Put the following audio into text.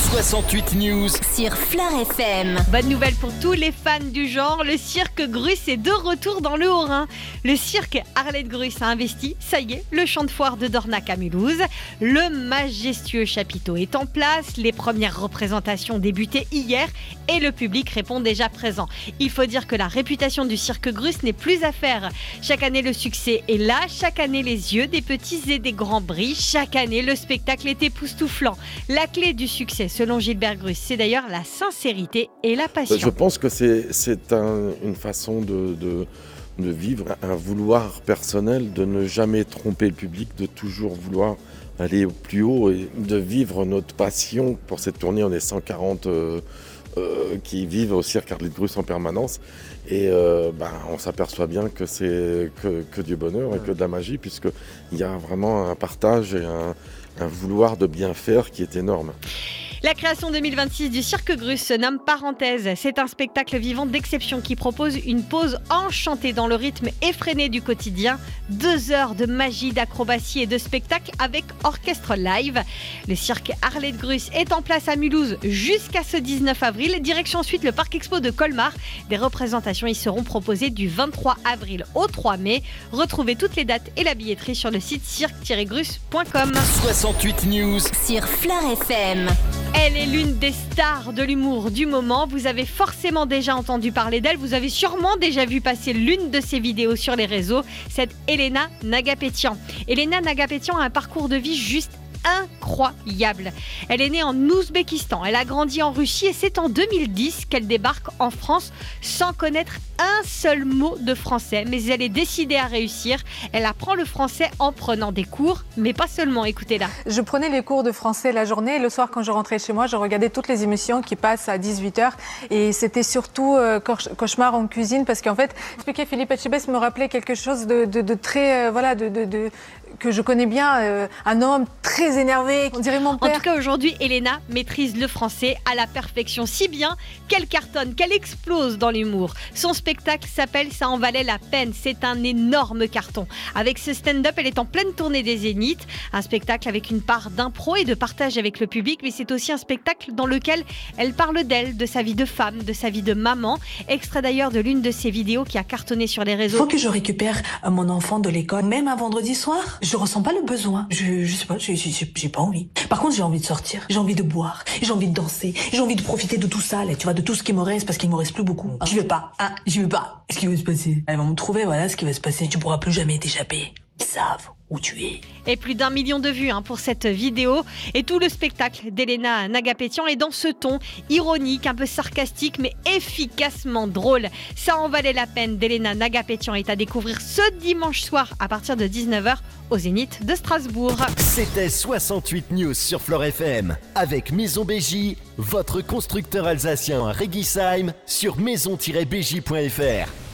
68 News sur Fleur FM. Bonne nouvelle pour tous les fans du genre, le cirque Grus est de retour dans le Haut-Rhin. Le cirque Arlette Grus a investi, ça y est, le champ de foire de Dornac à Mulhouse. Le majestueux chapiteau est en place, les premières représentations débutaient hier et le public répond déjà présent. Il faut dire que la réputation du cirque Grus n'est plus à faire. Chaque année le succès est là, chaque année les yeux des petits et des grands brillent, chaque année le spectacle est époustouflant. La clé du succès, selon Gilbert Grus, c'est d'ailleurs la sincérité et la passion. Je pense que c'est une façon de vivre, un vouloir personnel, de ne jamais tromper le public, de toujours vouloir aller au plus haut et de vivre notre passion. Pour cette tournée, on est 140 qui vivent au cirque Arlette Grus en permanence. Et on s'aperçoit bien que c'est que du bonheur et que de la magie, puisqu'il y a vraiment un partage et un vouloir de bien faire qui est énorme. La création 2026 du cirque Grus se nomme Parenthèse. C'est un spectacle vivant d'exception qui propose une pause enchantée dans le rythme effréné du quotidien. 2 heures de magie, d'acrobatie et de spectacle avec orchestre live. Le cirque Arlette Grus est en place à Mulhouse jusqu'à ce 19 avril. Direction ensuite le Parc Expo de Colmar. Des représentations y seront proposées du 23 avril au 3 mai. Retrouvez toutes les dates et la billetterie sur le site cirque-grus.com. 68 News Sur Fleur FM. Elle est l'une des stars de l'humour du moment. Vous avez forcément déjà entendu parler d'elle. Vous avez sûrement déjà vu passer l'une de ses vidéos sur les réseaux. C'est Elena Nagapetian. Elena Nagapetian a un parcours de vie juste incroyable. Elle est née en Ouzbékistan, elle a grandi en Russie et c'est en 2010 qu'elle débarque en France sans connaître un seul mot de français. Mais elle est décidée à réussir. Elle apprend le français en prenant des cours, mais pas seulement. Écoutez-la. Je prenais les cours de français la journée et le soir quand je rentrais chez moi, je regardais toutes les émissions qui passent à 18h et c'était surtout Cauchemar en cuisine parce qu'en fait, expliquer Philippe Etchebest me rappelait quelque chose de très, que je connais bien, un homme très énervé, on dirait mon père. En tout cas, aujourd'hui, Elena maîtrise le français à la perfection, si bien qu'elle cartonne, qu'elle explose dans l'humour. Son spectacle s'appelle « Ça en valait la peine ». C'est un énorme carton. Avec ce stand-up, elle est en pleine tournée des Zéniths. Un spectacle avec une part d'impro et de partage avec le public, mais c'est aussi un spectacle dans lequel elle parle d'elle, de sa vie de femme, de sa vie de maman. Extrait d'ailleurs de l'une de ses vidéos qui a cartonné sur les réseaux. Faut que je récupère mon enfant de l'école, même un vendredi soir. Je ressens pas le besoin. Je sais pas, j'ai pas envie. Par contre, j'ai envie de sortir, j'ai envie de boire, j'ai envie de danser, j'ai envie de profiter de tout ça, là, tu vois, de tout ce qui me reste, parce qu'il me reste plus beaucoup. J'y vais pas. Ce qui va se passer. Elles vont me trouver, voilà ce qui va se passer. Tu pourras plus jamais t'échapper. Ils savent où tu es. Et plus d'1 million de vues pour cette vidéo. Et tout le spectacle d'Elena Nagapetian est dans ce ton ironique, un peu sarcastique, mais efficacement drôle. Ça en valait la peine d'Elena Nagapetian est à découvrir ce dimanche soir à partir de 19h au Zénith de Strasbourg. C'était 68 News sur Fleur FM avec Maison BJ, votre constructeur alsacien à Régisheim sur maison-bj.fr.